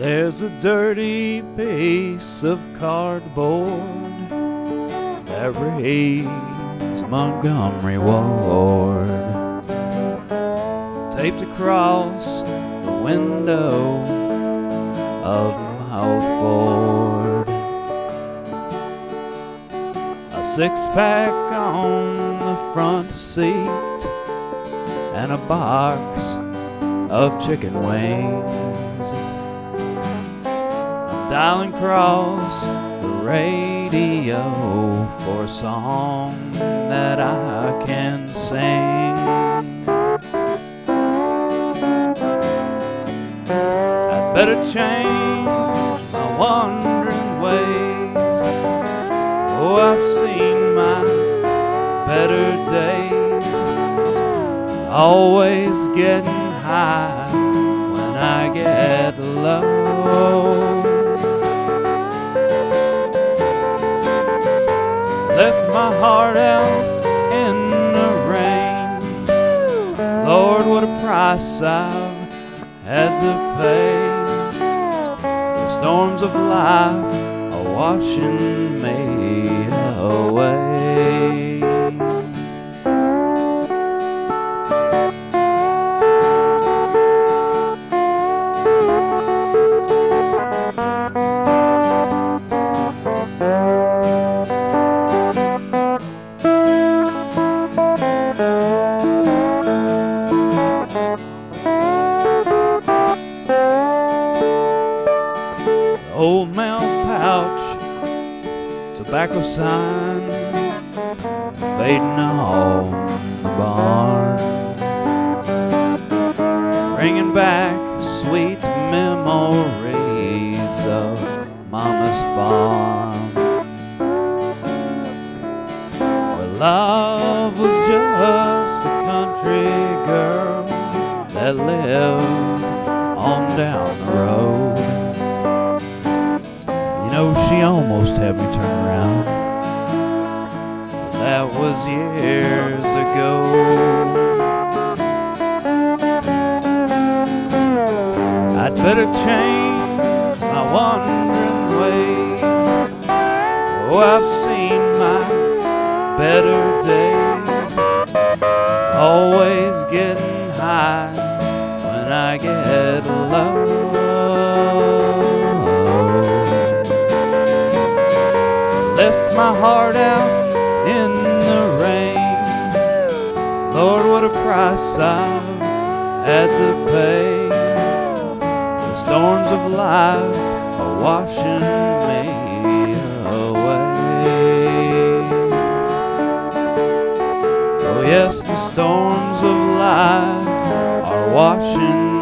There's a dirty piece of cardboard that reads Montgomery Ward, taped across the window of my Ford. A six-pack on the front seat and a box of chicken wings. I'm dialing across the radio for a song that I can sing. I'd better change my wandering ways. Oh, I've seen my better days, always getting high when I get low. Left my heart out in the rain. Lord, what a price I've had to pay. The storms of life are washing me away. Old mail pouch, tobacco sign, fading on the barn, bringing back sweet memories of Mama's farm, where love was just a country girl that lived on down the road. You know, she almost had me turn around. That was years ago. I'd better change my wandering ways. Oh, I've seen my better days, always getting high when I get low. Left my heart out in the rain. Lord, what a price I've had to pay. The storms of life are washing me away. Oh yes, the storms of life are washing